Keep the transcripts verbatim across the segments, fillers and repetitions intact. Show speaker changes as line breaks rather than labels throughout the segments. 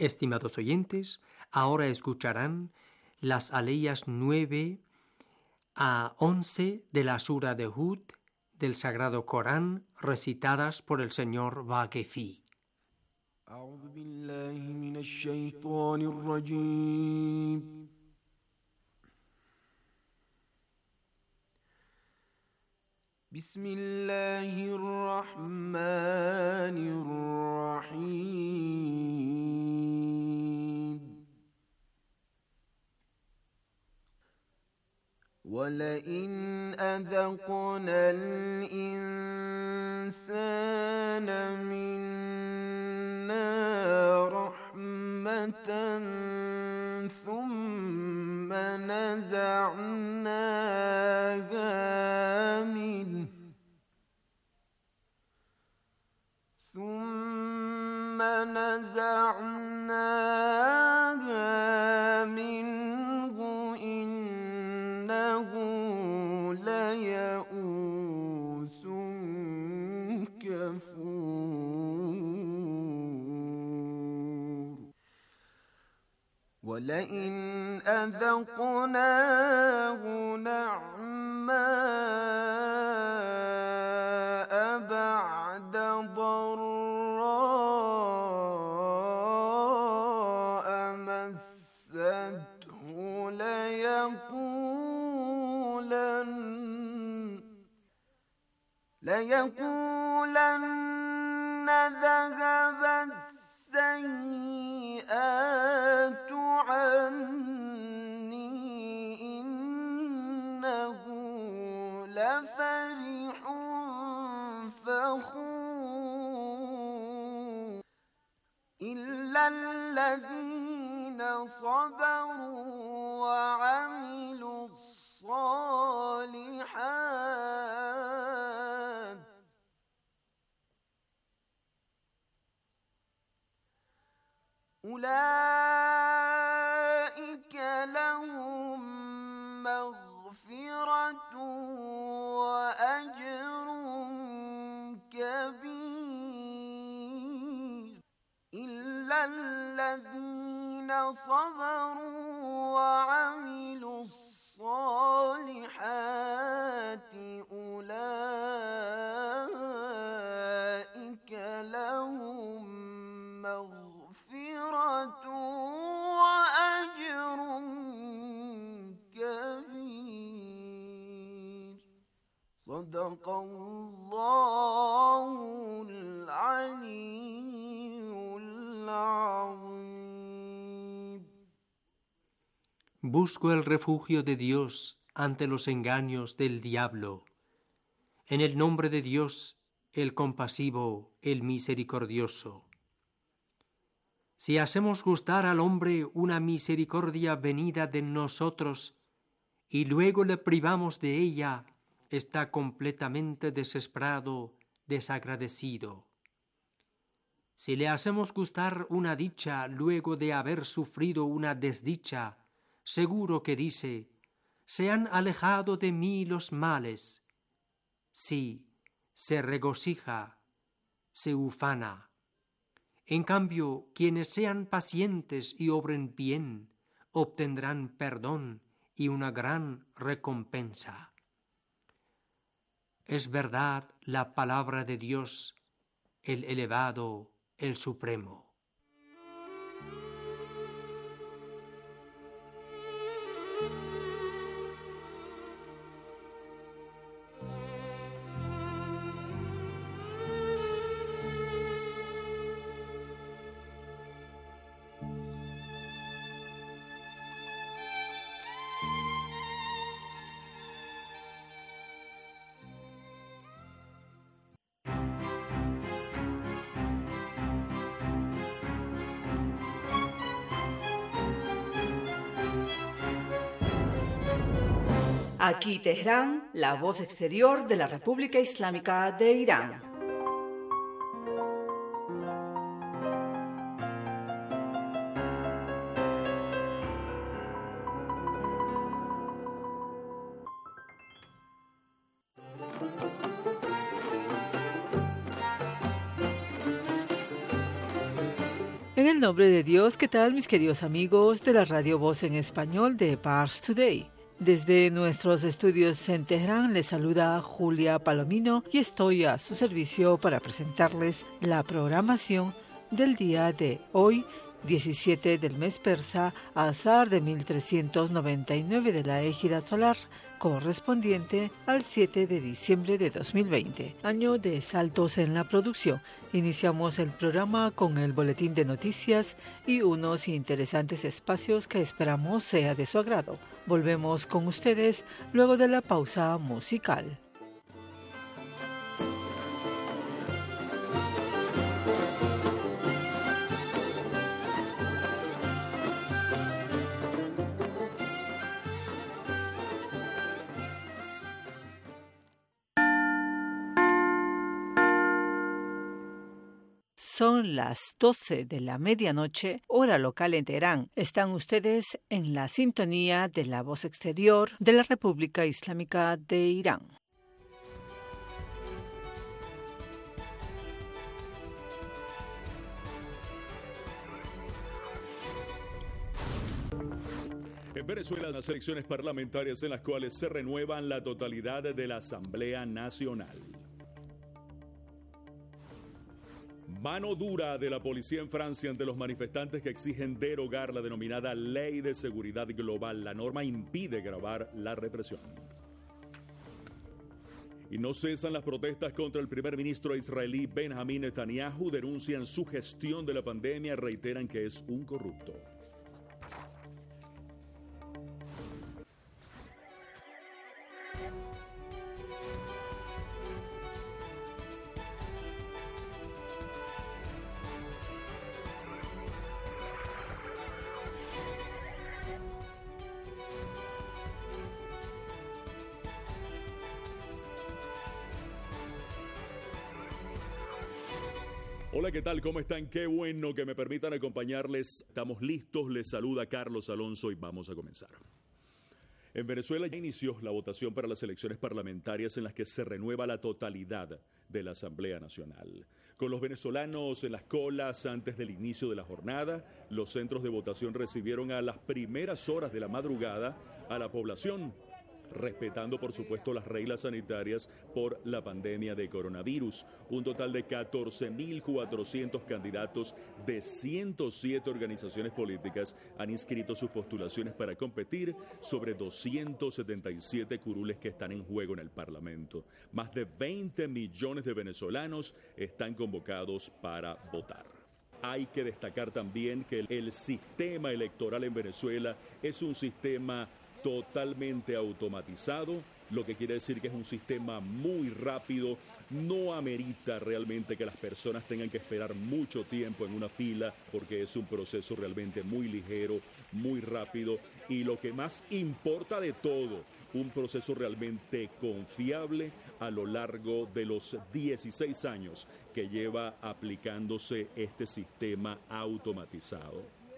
Estimados oyentes, ahora escucharán las aleyas nueve a once de la Sura de Hud del Sagrado Corán, recitadas por el señor Vaquefi.
أعوذ بالله من الشيطان الرجيم. بسم الله الرحمن الرحيم. ولئن أذقنا الإنسان منا رحمة ثم نزعناها منه ثم نزعناها منه إنه ليئوس كفور. ولئن أذقناه نعماء بعد ضراء مسته ليقولن ليقولن ذهب السيئات عني إنه لفرح فخور. إلا الذين صبروا وعملوا الصالحات أولئك لهم مغفرة وأجر كبير. إلا الذين صبروا وعملوا الصالحات أولئك لهم مغفرة وأجر كبير. صدق الله العلي العظيم.
Busco el refugio de Dios ante los engaños del diablo. En el nombre de Dios, el compasivo, el misericordioso. Si hacemos gustar al hombre una misericordia venida de nosotros y luego le privamos de ella, está completamente desesperado, desagradecido. Si le hacemos gustar una dicha luego de haber sufrido una desdicha, seguro que dice: se han alejado de mí los males. Sí, se regocija, se ufana. En cambio, quienes sean pacientes y obren bien, obtendrán perdón y una gran recompensa. Es verdad la palabra de Dios, el elevado, el supremo.
Aquí Teherán, la voz exterior de la República Islámica de Irán.
En el nombre de Dios, ¿qué tal mis queridos amigos de la Radio Voz en Español de Pars Today? Desde nuestros estudios en Teherán les saluda Julia Palomino y estoy a su servicio para presentarles la programación del día de hoy, diecisiete del mes persa, Azar de mil trescientos noventa y nueve de la Égira solar, correspondiente al siete de diciembre de dos mil veinte, año de saltos en la producción. Iniciamos el programa con el boletín de noticias y unos interesantes espacios que esperamos sea de su agrado. Volvemos con ustedes luego de la pausa musical. Son las doce de la medianoche, hora local en Teherán. Están ustedes en la sintonía de la voz exterior de la República Islámica de Irán.
En Venezuela, las elecciones parlamentarias en las cuales se renuevan la totalidad de la Asamblea Nacional. Mano dura de la policía en Francia ante los manifestantes que exigen derogar la denominada Ley de Seguridad Global. La norma impide grabar la represión. Y no cesan las protestas contra el primer ministro israelí Benjamín Netanyahu. Denuncian su gestión de la pandemia, reiteran que es un corrupto. Hola, ¿qué tal? ¿Cómo están? Qué bueno que me permitan acompañarles. Estamos listos. Les saluda Carlos Alonso y vamos a comenzar. En Venezuela ya inició la votación para las elecciones parlamentarias en las que se renueva la totalidad de la Asamblea Nacional. Con los venezolanos en las colas antes del inicio de la jornada, los centros de votación recibieron a las primeras horas de la madrugada a la población, respetando por supuesto las reglas sanitarias por la pandemia de coronavirus. Un total de catorce mil cuatrocientos candidatos de ciento siete organizaciones políticas han inscrito sus postulaciones para competir sobre doscientos setenta y siete curules que están en juego en el Parlamento. Más de veinte millones de venezolanos están convocados para votar. Hay que destacar también que el sistema electoral en Venezuela es un sistema totalmente automatizado, lo que quiere decir que es un sistema muy rápido, no amerita realmente que las personas tengan que esperar mucho tiempo en una fila, porque es un proceso realmente muy ligero, muy rápido y lo que más importa de todo, un proceso realmente confiable a lo largo de los dieciséis años que lleva aplicándose este sistema automatizado.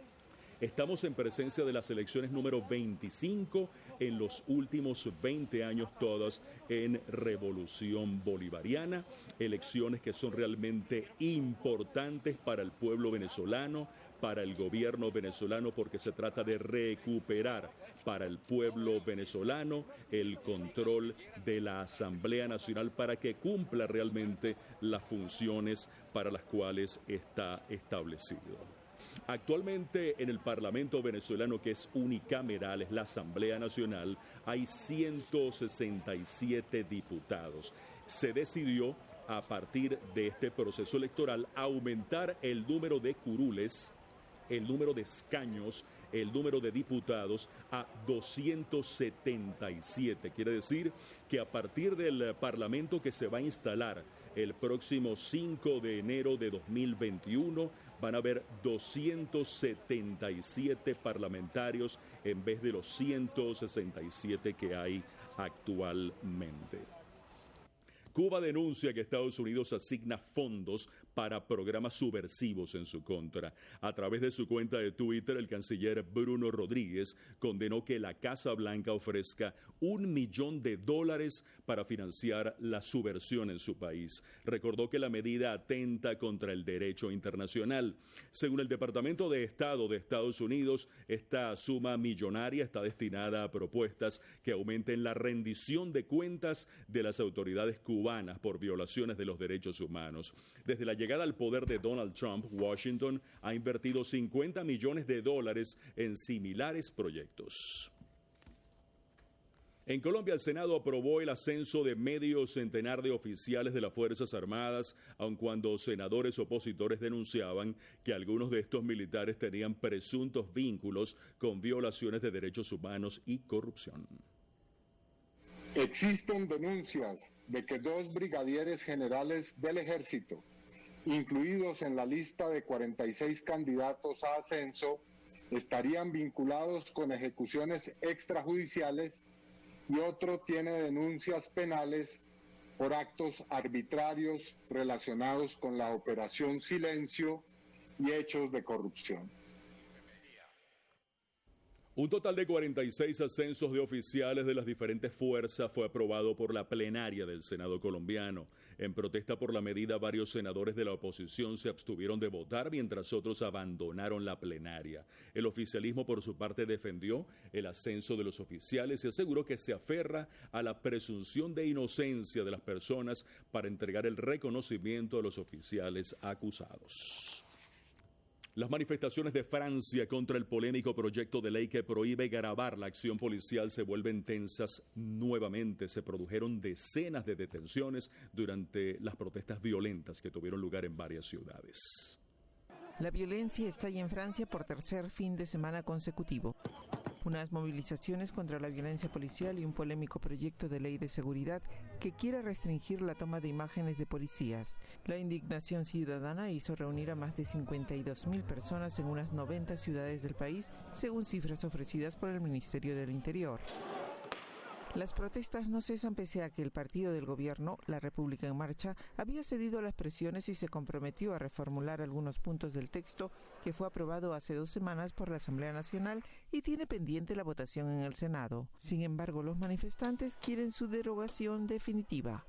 Estamos en presencia de las elecciones número veinticinco en los últimos veinte años, todas en revolución bolivariana, elecciones que son realmente importantes para el pueblo venezolano, para el gobierno venezolano, porque se trata de recuperar para el pueblo venezolano el control de la Asamblea Nacional para que cumpla realmente las funciones para las cuales está establecido. Actualmente en el Parlamento venezolano, que es unicameral, es la Asamblea Nacional, hay ciento sesenta y siete diputados. Se decidió, a partir de este proceso electoral, aumentar el número de curules, el número de escaños, el número de diputados a doscientos setenta y siete. Quiere decir que a partir del Parlamento que se va a instalar el próximo cinco de enero de dos mil veintiuno, van a haber doscientos setenta y siete parlamentarios en vez de los ciento sesenta y siete que hay actualmente. Cuba denuncia que Estados Unidos asigna fondos para programas subversivos en su contra. A través de su cuenta de Twitter, el canciller Bruno Rodríguez condenó que la Casa Blanca ofrezca un millón de dólares para financiar la subversión en su país. Recordó que la medida atenta contra el derecho internacional. Según el Departamento de Estado de Estados Unidos, esta suma millonaria está destinada a propuestas que aumenten la rendición de cuentas de las autoridades cubanas por violaciones de los derechos humanos. Desde la llegada al poder de Donald Trump, Washington ha invertido cincuenta millones de dólares en similares proyectos. En Colombia, el Senado aprobó el ascenso de medio centenar de oficiales de las Fuerzas Armadas, aun cuando senadores opositores denunciaban que algunos de estos militares tenían presuntos vínculos con violaciones de derechos humanos y corrupción.
Existen denuncias de que dos brigadieres generales del Ejército, incluidos en la lista de cuarenta y seis candidatos a ascenso, estarían vinculados con ejecuciones extrajudiciales y otro tiene denuncias penales por actos arbitrarios relacionados con la Operación Silencio y hechos de corrupción.
Un total de cuarenta y seis ascensos de oficiales de las diferentes fuerzas fue aprobado por la plenaria del Senado colombiano. En protesta por la medida, varios senadores de la oposición se abstuvieron de votar, mientras otros abandonaron la plenaria. El oficialismo, por su parte, defendió el ascenso de los oficiales y aseguró que se aferra a la presunción de inocencia de las personas para entregar el reconocimiento a los oficiales acusados. Las manifestaciones de Francia contra el polémico proyecto de ley que prohíbe grabar la acción policial se vuelven tensas nuevamente. Se produjeron decenas de detenciones durante las protestas violentas que tuvieron lugar en varias ciudades.
La violencia estalla en Francia por tercer fin de semana consecutivo. Unas movilizaciones contra la violencia policial y un polémico proyecto de ley de seguridad que quiere restringir la toma de imágenes de policías. La indignación ciudadana hizo reunir a más de cincuenta y dos mil personas en unas noventa ciudades del país, según cifras ofrecidas por el Ministerio del Interior. Las protestas no cesan pese a que el partido del gobierno, La República en Marcha, había cedido a las presiones y se comprometió a reformular algunos puntos del texto que fue aprobado hace dos semanas por la Asamblea Nacional y tiene pendiente la votación en el Senado. Sin embargo, los manifestantes quieren su derogación definitiva.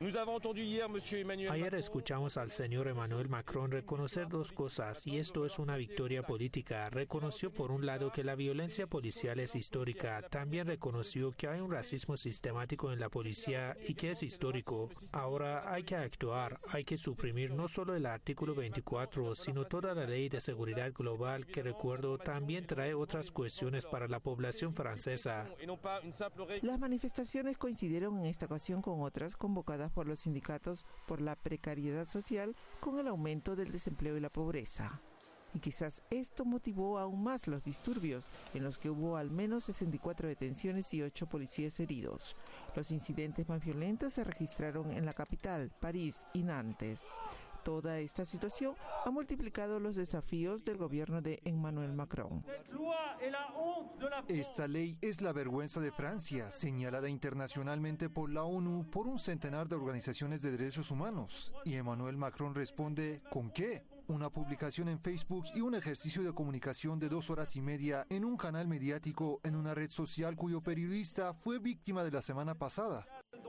Ayer escuchamos al señor Emmanuel Macron reconocer dos cosas, y esto es una victoria política. Reconoció por un lado que la violencia policial es histórica, también reconoció que hay un racismo sistemático en la policía y que es histórico. Ahora hay que actuar, hay que suprimir no solo el artículo veinticuatro, sino toda la ley de seguridad global que, recuerdo, también trae otras cuestiones para la población francesa.
Las manifestaciones coincidieron en esta ocasión con otras convocadas por los sindicatos por la precariedad social con el aumento del desempleo y la pobreza. Y quizás esto motivó aún más los disturbios, en los que hubo al menos sesenta y cuatro detenciones y ocho policías heridos. Los incidentes más violentos se registraron en la capital, París y Nantes. Toda esta situación ha multiplicado los desafíos del gobierno de Emmanuel Macron.
Esta ley es la vergüenza de Francia, señalada internacionalmente por la ONU por un centenar de organizaciones de derechos humanos. Y Emmanuel Macron responde, ¿con qué? Una publicación en Facebook y un ejercicio de comunicación de dos horas y media en un canal mediático en una red social cuyo periodista fue víctima de la semana pasada.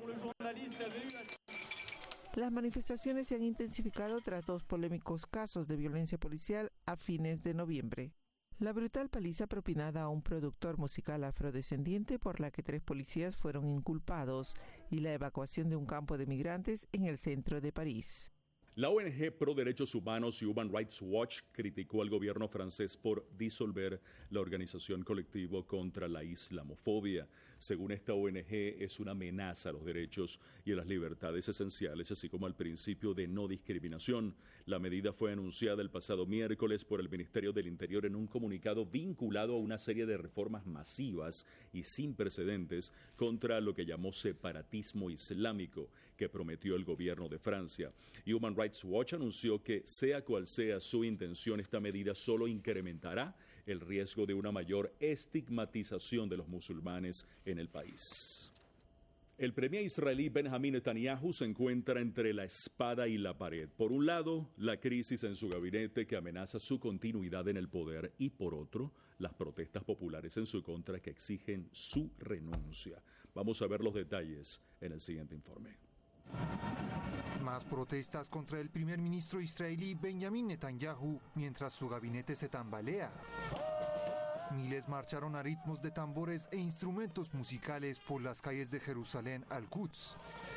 Las manifestaciones se han intensificado tras dos polémicos casos de violencia policial a fines de noviembre. La brutal paliza propinada a un productor musical afrodescendiente por la que tres policías fueron inculpados y la evacuación de un campo de migrantes en el centro de París.
La O N G Pro Derechos Humanos y Human Rights Watch criticó al gobierno francés por disolver la organización colectivo contra la islamofobia. Según esta O N G, es una amenaza a los derechos y a las libertades esenciales, así como al principio de no discriminación. La medida fue anunciada el pasado miércoles por el Ministerio del Interior en un comunicado vinculado a una serie de reformas masivas y sin precedentes contra lo que llamó separatismo islámico que prometió el gobierno de Francia. Human Rights Watch anunció que, sea cual sea su intención, esta medida solo incrementará el riesgo de una mayor estigmatización de los musulmanes en el país. El premier israelí Benjamin Netanyahu se encuentra entre la espada y la pared. Por un lado, la crisis en su gabinete que amenaza su continuidad en el poder y por otro, las protestas populares en su contra que exigen su renuncia. Vamos a ver los detalles en el siguiente informe.
Más protestas contra el primer ministro israelí Benjamin Netanyahu mientras su gabinete se tambalea. Miles marcharon a ritmos de tambores e instrumentos musicales por las calles de Jerusalén al-Quds.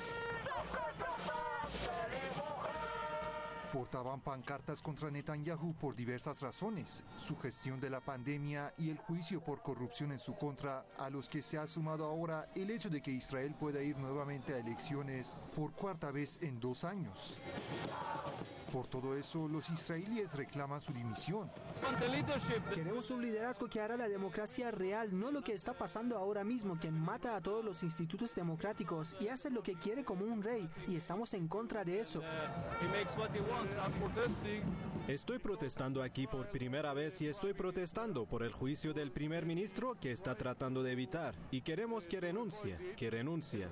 Portaban pancartas contra Netanyahu por diversas razones, su gestión de la pandemia y el juicio por corrupción en su contra, a los que se ha sumado ahora el hecho de que Israel pueda ir nuevamente a elecciones por cuarta vez en dos años. Por todo eso, los israelíes reclaman su dimisión.
Queremos un liderazgo que hará la democracia real, no lo que está pasando ahora mismo, que mata a todos los institutos democráticos y hace lo que quiere como un rey, y estamos en contra de eso.
Estoy protestando aquí por primera vez y estoy protestando por el juicio del primer ministro que está tratando de evitar, y queremos que renuncie, que renuncie.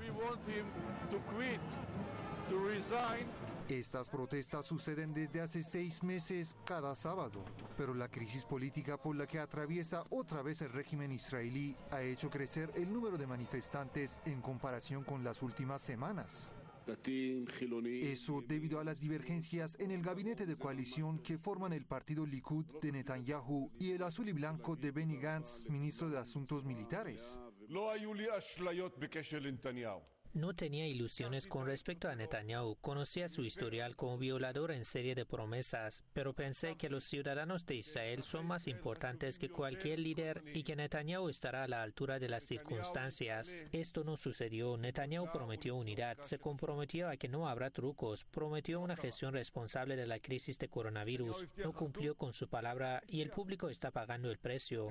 Estas protestas suceden desde hace seis meses cada sábado, pero la crisis política por la que atraviesa otra vez el régimen israelí ha hecho crecer el número de manifestantes en comparación con las últimas semanas. Eso debido a las divergencias en el gabinete de coalición que forman el partido Likud de Netanyahu y el azul y blanco de Benny Gantz, ministro de Asuntos Militares.
No tenía ilusiones con respecto a Netanyahu. Conocía su historial como violador en serie de promesas, pero pensé que los ciudadanos de Israel son más importantes que cualquier líder y que Netanyahu estará a la altura de las circunstancias. Esto no sucedió. Netanyahu prometió unidad, se comprometió a que no habrá trucos, prometió una gestión responsable de la crisis de coronavirus, no cumplió con su palabra y el público está pagando el precio.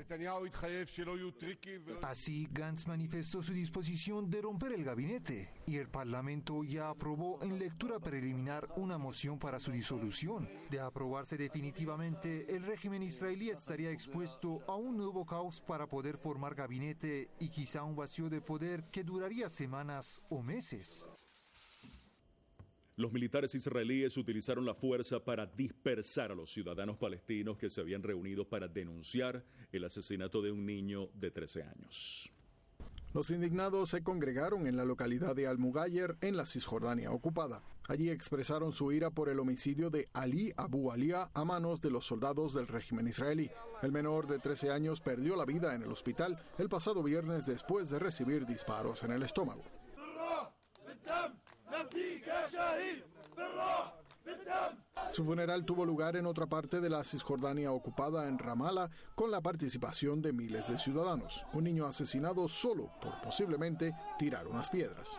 Así, Gantz manifestó su disposición de romper el gabinete, y el Parlamento ya aprobó en lectura preliminar una moción para su disolución. De aprobarse definitivamente, el régimen israelí estaría expuesto a un nuevo caos para poder formar gabinete y quizá un vacío de poder que duraría semanas o meses.
Los militares israelíes utilizaron la fuerza para dispersar a los ciudadanos palestinos que se habían reunido para denunciar el asesinato de un niño de trece años.
Los indignados se congregaron en la localidad de Al-Mughayr, en la Cisjordania ocupada. Allí expresaron su ira por el homicidio de Ali Abu Alia a manos de los soldados del régimen israelí. El menor de trece años perdió la vida en el hospital el pasado viernes después de recibir disparos en el estómago. Su funeral tuvo lugar en otra parte de la Cisjordania ocupada, en Ramallah, con la participación de miles de ciudadanos. Un niño asesinado solo por posiblemente tirar unas piedras.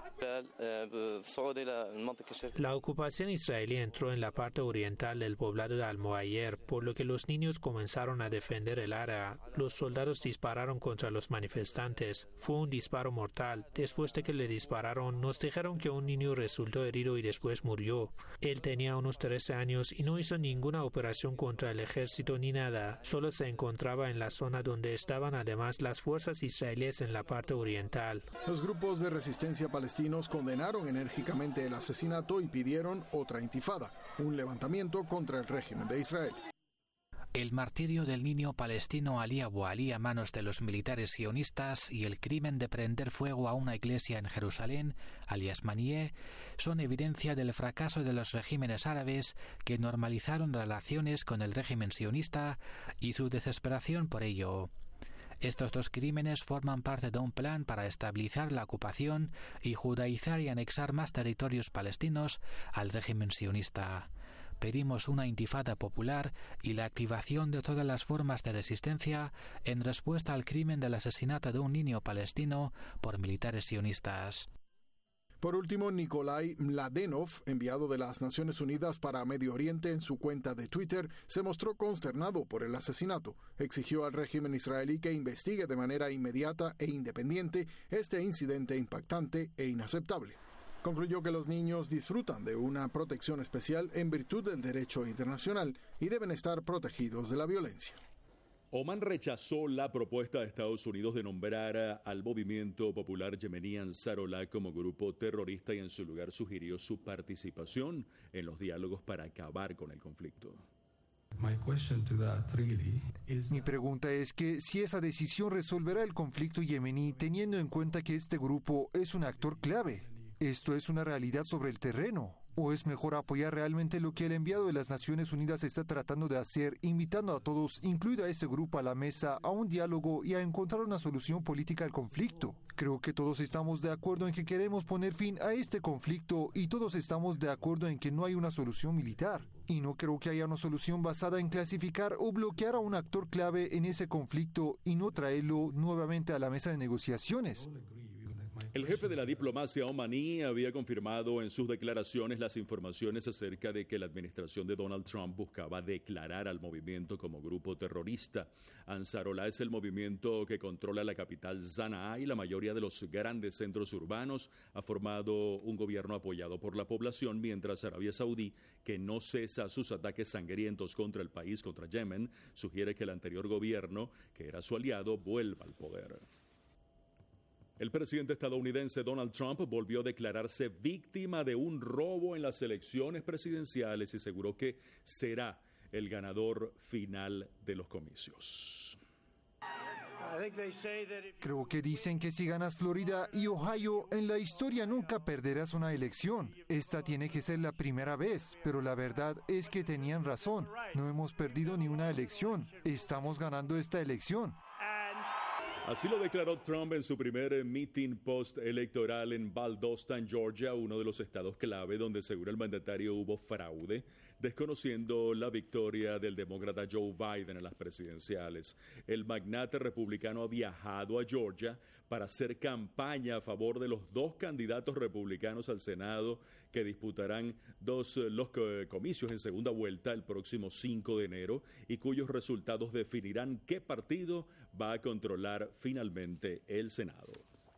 La ocupación israelí entró en la parte oriental del poblado de Al-Mughayr, por lo que los niños comenzaron a defender el área. Los soldados dispararon contra los manifestantes. Fue un disparo mortal. Después de que le dispararon, nos dijeron que un niño resultó herido y después murió. Él tenía unos trece años y no hizo ninguna operación contra el ejército ni nada. Solo se encontraba en la zona donde estaban además las fuerzas israelíes en la parte oriental.
Los grupos de resistencia palestinos condenaron enérgicamente el asesinato y pidieron otra intifada, un levantamiento contra el régimen de Israel.
El martirio del niño palestino Ali Abu Ali a manos de los militares sionistas y el crimen de prender fuego a una iglesia en Jerusalén, alias Manieh, son evidencia del fracaso de los regímenes árabes que normalizaron relaciones con el régimen sionista y su desesperación por ello. Estos dos crímenes forman parte de un plan para estabilizar la ocupación y judaizar y anexar más territorios palestinos al régimen sionista. Pedimos una intifada popular y la activación de todas las formas de resistencia en respuesta al crimen del asesinato de un niño palestino por militares sionistas.
Por último, Nikolai Mladenov, enviado de las Naciones Unidas para Medio Oriente, en su cuenta de Twitter, se mostró consternado por el asesinato. Exigió al régimen israelí que investigue de manera inmediata e independiente este incidente impactante e inaceptable. Concluyó que los niños disfrutan de una protección especial en virtud del derecho internacional y deben estar protegidos de la violencia.
Omán rechazó la propuesta de Estados Unidos de nombrar al movimiento popular yemení Ansarollah como grupo terrorista y en su lugar sugirió su participación en los diálogos para acabar con el conflicto.
Mi pregunta es que si esa decisión resolverá el conflicto yemení teniendo en cuenta que este grupo es un actor clave. ¿Esto es una realidad sobre el terreno? ¿O es mejor apoyar realmente lo que el enviado de las Naciones Unidas está tratando de hacer, invitando a todos, incluido a ese grupo, a la mesa, a un diálogo y a encontrar una solución política al conflicto? Creo que todos estamos de acuerdo en que queremos poner fin a este conflicto y todos estamos de acuerdo en que no hay una solución militar. Y no creo que haya una solución basada en clasificar o bloquear a un actor clave en ese conflicto y no traerlo nuevamente a la mesa de negociaciones.
El jefe de la diplomacia omaní había confirmado en sus declaraciones las informaciones acerca de que la administración de Donald Trump buscaba declarar al movimiento como grupo terrorista. Ansarollah es el movimiento que controla la capital Sanaa y la mayoría de los grandes centros urbanos. Ha formado un gobierno apoyado por la población, mientras Arabia Saudí, que no cesa sus ataques sangrientos contra el país, contra Yemen, sugiere que el anterior gobierno, que era su aliado, vuelva al poder. El presidente estadounidense Donald Trump volvió a declararse víctima de un robo en las elecciones presidenciales y aseguró que será el ganador final de los comicios.
Creo que dicen que si ganas Florida y Ohio, en la historia nunca perderás una elección. Esta tiene que ser la primera vez, pero la verdad es que tenían razón. No hemos perdido ni una elección. Estamos ganando esta elección.
Así lo declaró Trump en su primer meeting post-electoral en Valdosta, en Georgia, uno de los estados clave donde, según el mandatario, hubo fraude, desconociendo la victoria del demócrata Joe Biden en las presidenciales. El magnate republicano ha viajado a Georgia para hacer campaña a favor de los dos candidatos republicanos al Senado que disputarán dos, los comicios en segunda vuelta el próximo cinco de enero y cuyos resultados definirán qué partido va a controlar finalmente el Senado.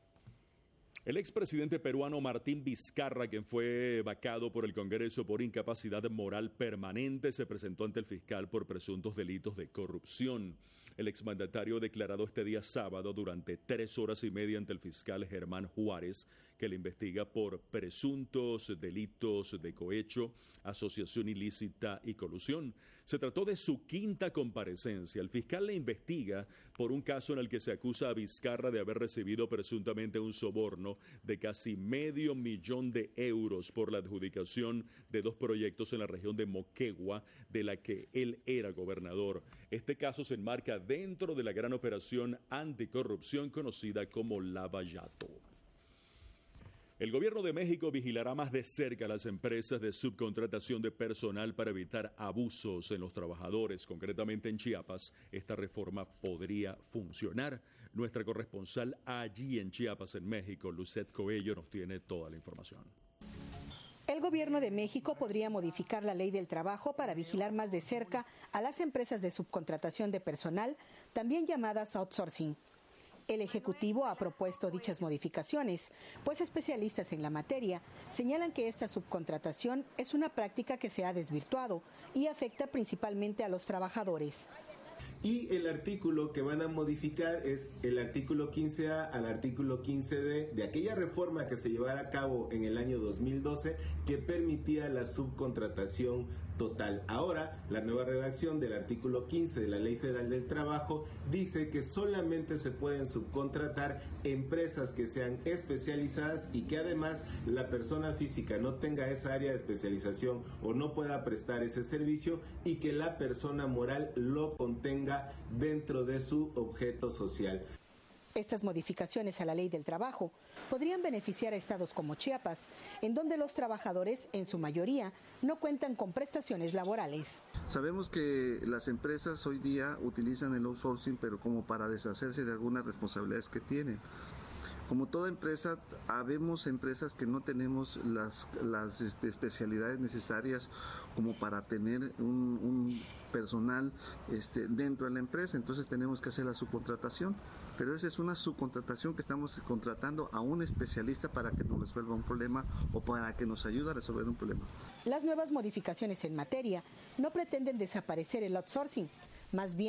El expresidente peruano Martín Vizcarra, quien fue vacado por el Congreso por incapacidad moral permanente, se presentó ante el fiscal por presuntos delitos de corrupción. El exmandatario declarado este día sábado durante tres horas y media ante el fiscal Germán Juárez, que le investiga por presuntos delitos de cohecho, asociación ilícita y colusión. Se trató de su quinta comparecencia. El fiscal le investiga por un caso en el que se acusa a Vizcarra de haber recibido presuntamente un soborno de casi medio millón de euros por la adjudicación de dos proyectos en la región de Moquegua, de la que él era gobernador. Este caso se enmarca dentro de la gran operación anticorrupción conocida como Lavallato. El gobierno de México vigilará más de cerca a las empresas de subcontratación de personal para evitar abusos en los trabajadores. Concretamente en Chiapas, esta reforma podría funcionar. Nuestra corresponsal allí en Chiapas, en México, Lucet Coello, nos tiene toda la información.
El gobierno de México podría modificar la ley del trabajo para vigilar más de cerca a las empresas de subcontratación de personal, también llamadas outsourcing. El Ejecutivo ha propuesto dichas modificaciones, pues especialistas en la materia señalan que esta subcontratación es una práctica que se ha desvirtuado y afecta principalmente a los trabajadores.
Y el artículo que van a modificar es el artículo quince A al artículo quince D de aquella reforma que se llevara a cabo en el año dos mil doce que permitía la subcontratación total. Ahora, la nueva redacción del artículo quince de la Ley Federal del Trabajo dice que solamente se pueden subcontratar empresas que sean especializadas y que además la persona física no tenga esa área de especialización o no pueda prestar ese servicio y que la persona moral lo contenga dentro de su objeto social.
Estas modificaciones a la ley del trabajo podrían beneficiar a estados como Chiapas, en donde los trabajadores, en su mayoría, no cuentan con prestaciones laborales.
Sabemos que las empresas hoy día utilizan el outsourcing, pero como para deshacerse de algunas responsabilidades que tienen. Como toda empresa, habemos empresas que no tenemos las, las este, especialidades necesarias como para tener un, un personal este, dentro de la empresa, entonces tenemos que hacer la subcontratación, pero esa es una subcontratación que estamos contratando a un especialista para que nos resuelva un problema o para que nos ayude a resolver un problema.
Las nuevas modificaciones en materia no pretenden desaparecer el outsourcing, más bien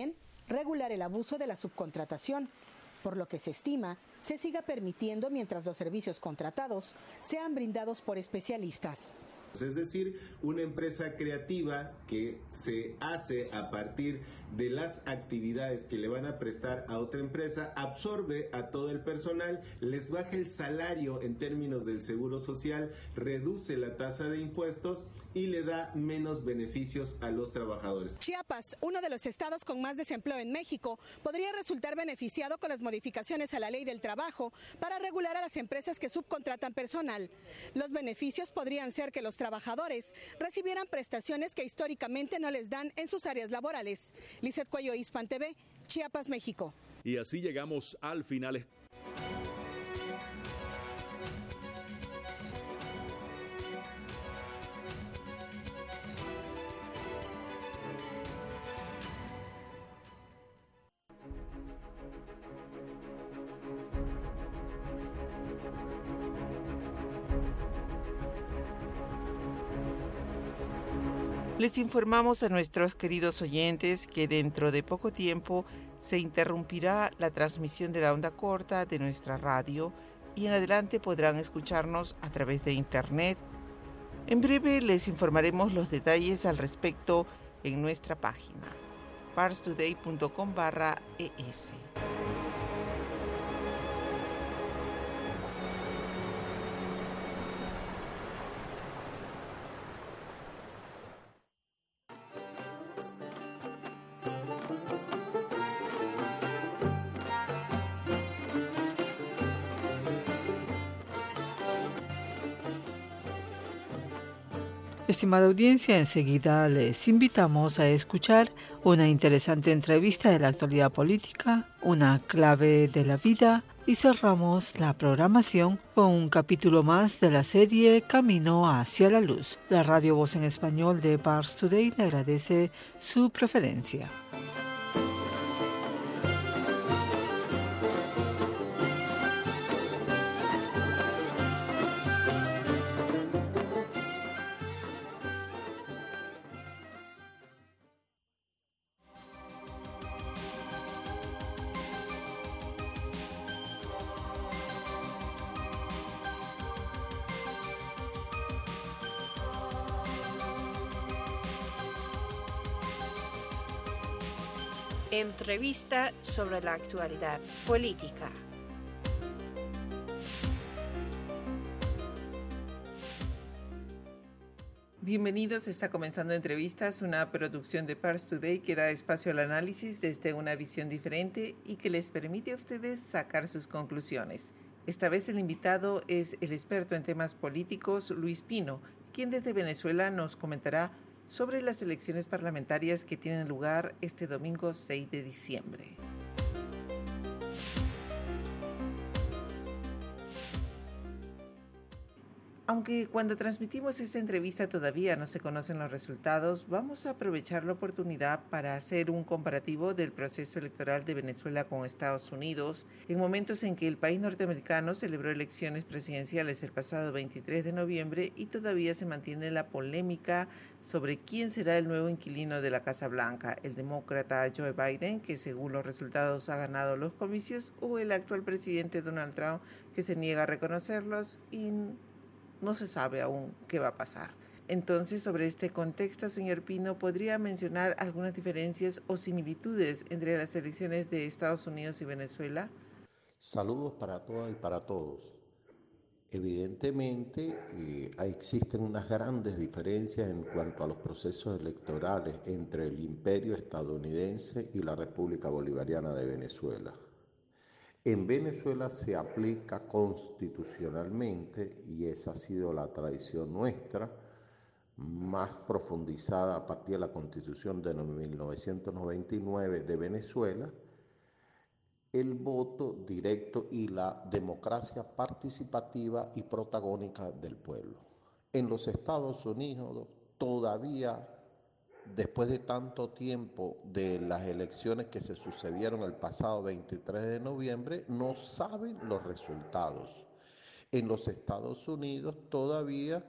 regular el abuso de la subcontratación, por lo que se estima se siga permitiendo mientras los servicios contratados sean brindados por especialistas.
Es decir, una empresa creativa que se hace a partir de las actividades que le van a prestar a otra empresa, absorbe a todo el personal, les baja el salario en términos del seguro social, reduce la tasa de impuestos y le da menos beneficios a los trabajadores.
Chiapas, uno de los estados con más desempleo en México, podría resultar beneficiado con las modificaciones a la ley del trabajo para regular a las empresas que subcontratan personal. Los beneficios podrían ser que los trabajadores recibieran prestaciones que históricamente no les dan en sus áreas laborales. Lizeth Cuello, Hispan T V, Chiapas, México.
Y así llegamos al final.
Les informamos a nuestros queridos oyentes que dentro de poco tiempo se interrumpirá la transmisión de la onda corta de nuestra radio y en adelante podrán escucharnos a través de internet. En breve les informaremos los detalles al respecto en nuestra página parstoday punto com barra es.
Estimada audiencia, enseguida les invitamos a escuchar una interesante entrevista de la actualidad política, una clave de la vida y cerramos la programación con un capítulo más de la serie Camino hacia la Luz. La Radio Voz en Español de Pars Today le agradece su preferencia.
Entrevista sobre la actualidad política.
Bienvenidos, está comenzando Entrevistas, una producción de Pars Today que da espacio al análisis desde una visión diferente y que les permite a ustedes sacar sus conclusiones. Esta vez el invitado es el experto en temas políticos, Luis Pino, quien desde Venezuela nos comentará sobre las elecciones parlamentarias que tienen lugar este domingo seis de diciembre. Aunque cuando transmitimos esta entrevista todavía no se conocen los resultados, vamos a aprovechar la oportunidad para hacer un comparativo del proceso electoral de Venezuela con Estados Unidos, en momentos en que el país norteamericano celebró elecciones presidenciales el pasado veintitrés de noviembre y todavía se mantiene la polémica sobre quién será el nuevo inquilino de la Casa Blanca, el demócrata Joe Biden, que según los resultados ha ganado los comicios, o el actual presidente Donald Trump, que se niega a reconocerlos y no se sabe aún qué va a pasar. Entonces, sobre este contexto, señor Pino, ¿podría mencionar algunas diferencias o similitudes entre las elecciones de Estados Unidos y Venezuela?
Saludos para todas y para todos. Evidentemente, eh, existen unas grandes diferencias en cuanto a los procesos electorales entre el imperio estadounidense y la República Bolivariana de Venezuela. En Venezuela se aplica constitucionalmente, y esa ha sido la tradición nuestra, más profundizada a partir de la Constitución de mil novecientos noventa y nueve de Venezuela, el voto directo y la democracia participativa y protagónica del pueblo. En los Estados Unidos todavía, después de tanto tiempo de las elecciones que se sucedieron el pasado veintitrés de noviembre, no saben los resultados. En los Estados Unidos todavía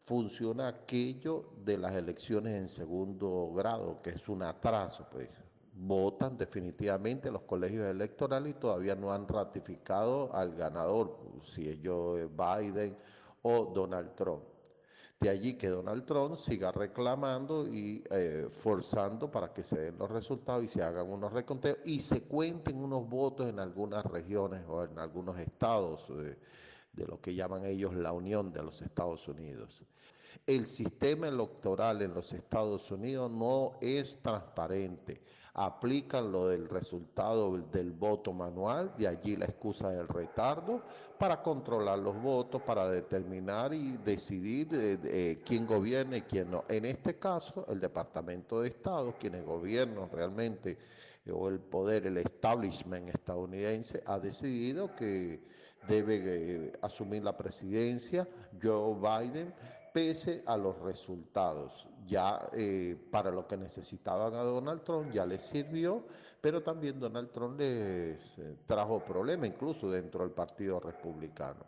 funciona aquello de las elecciones en segundo grado, que es un atraso, pues. votan definitivamente los colegios electorales y todavía no han ratificado al ganador, si es Joe Biden o Donald Trump. De allí que Donald Trump siga reclamando y eh, forzando para que se den los resultados y se hagan unos reconteos y se cuenten unos votos en algunas regiones o en algunos estados eh, de lo que llaman ellos la Unión de los Estados Unidos. El sistema electoral en los Estados Unidos no es transparente. Aplican lo del resultado del voto manual, de allí la excusa del retardo, para controlar los votos, para determinar y decidir eh, eh, quién gobierna y quién no. En este caso, el Departamento de Estado, quienes gobiernan realmente, eh, o el poder, el establishment estadounidense, ha decidido que debe eh, asumir la presidencia Joe Biden, pese a los resultados. Ya eh, para lo que necesitaban a Donald Trump ya les sirvió, pero también Donald Trump les eh, trajo problemas, incluso dentro del Partido Republicano.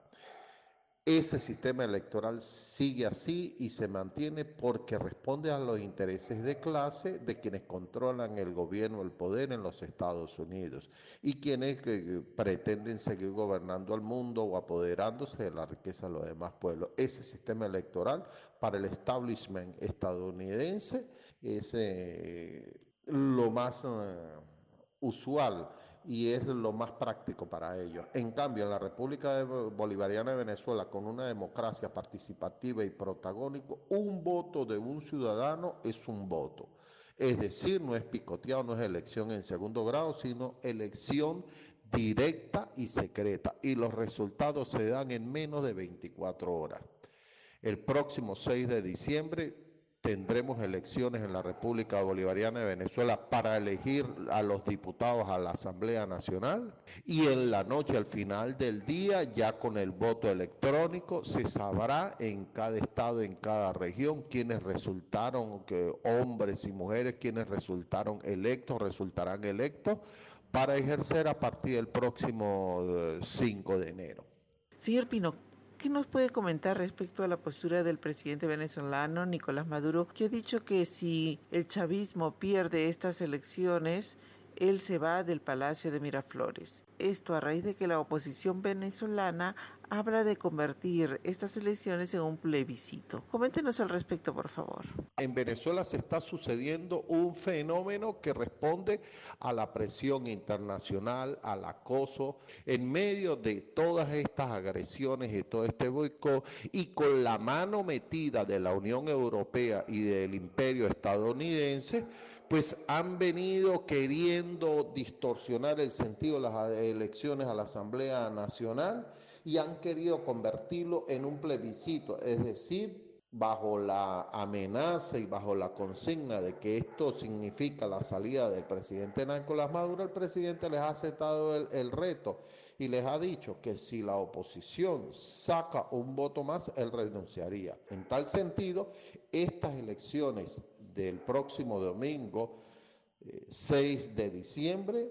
Ese sistema electoral sigue así y se mantiene porque responde a los intereses de clase de quienes controlan el gobierno, el poder en los Estados Unidos y quienes eh, pretenden seguir gobernando al mundo o apoderándose de la riqueza de los demás pueblos. Ese sistema electoral para el establishment estadounidense es eh, lo más eh, usual y es lo más práctico para ellos. En cambio, en la República Bolivariana de Venezuela, con una democracia participativa y protagónica, un voto de un ciudadano es un voto. Es decir, no es picoteado, no es elección en segundo grado, sino elección directa y secreta. Y los resultados se dan en menos de veinticuatro horas. El próximo seis de diciembre tendremos elecciones en la República Bolivariana de Venezuela para elegir a los diputados a la Asamblea Nacional y en la noche, al final del día, ya con el voto electrónico, se sabrá en cada estado, en cada región, quienes resultaron, que hombres y mujeres, quienes resultaron electos, resultarán electos para ejercer a partir del próximo cinco de enero.
Señor Pino, ¿qué nos puede comentar respecto a la postura del presidente venezolano Nicolás Maduro, que ha dicho que si el chavismo pierde estas elecciones, él se va del Palacio de Miraflores? Esto a raíz de que la oposición venezolana habla de convertir estas elecciones en un plebiscito. Coméntenos al respecto, por favor.
En Venezuela se está sucediendo un fenómeno que responde a la presión internacional, al acoso, en medio de todas estas agresiones y todo este boicot, y con la mano metida de la Unión Europea y del imperio estadounidense, pues han venido queriendo distorsionar el sentido de las elecciones a la Asamblea Nacional y han querido convertirlo en un plebiscito, es decir, bajo la amenaza y bajo la consigna de que esto significa la salida del presidente Nicolás Maduro. El presidente les ha aceptado el, el reto y les ha dicho que si la oposición saca un voto más, él renunciaría. En tal sentido, estas elecciones del próximo domingo, eh, seis de diciembre,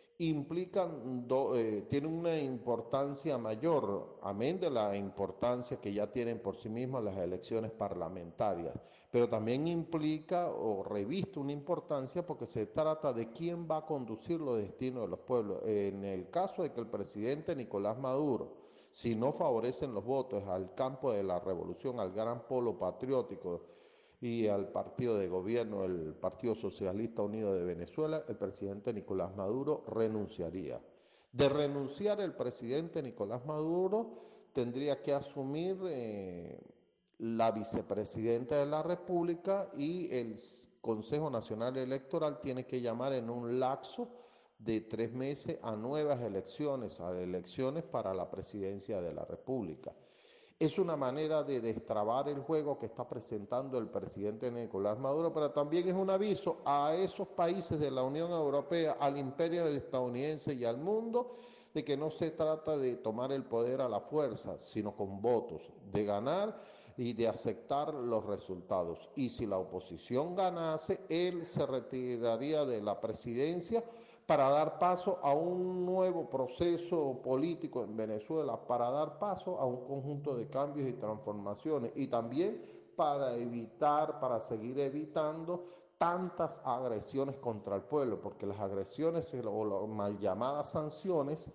implican, do, eh, tienen una importancia mayor, amén de la importancia que ya tienen por sí mismas las elecciones parlamentarias, pero también implica o reviste una importancia porque se trata de quién va a conducir los destinos de los pueblos. En el caso de que el presidente Nicolás Maduro, si no favorecen los votos al campo de la revolución, al gran polo patriótico y al partido de gobierno, el Partido Socialista Unido de Venezuela, el presidente Nicolás Maduro renunciaría. De renunciar el presidente Nicolás Maduro, tendría que asumir eh, la vicepresidenta de la República y el Consejo Nacional Electoral tiene que llamar en un lapso de tres meses a nuevas elecciones, a elecciones para la presidencia de la República. Es una manera de destrabar el juego que está presentando el presidente Nicolás Maduro, pero también es un aviso a esos países de la Unión Europea, al imperio estadounidense y al mundo, de que no se trata de tomar el poder a la fuerza, sino con votos, de ganar y de aceptar los resultados. Y si la oposición ganase, él se retiraría de la presidencia para dar paso a un nuevo proceso político en Venezuela, para dar paso a un conjunto de cambios y transformaciones y también para evitar, para seguir evitando tantas agresiones contra el pueblo, porque las agresiones o las mal llamadas sanciones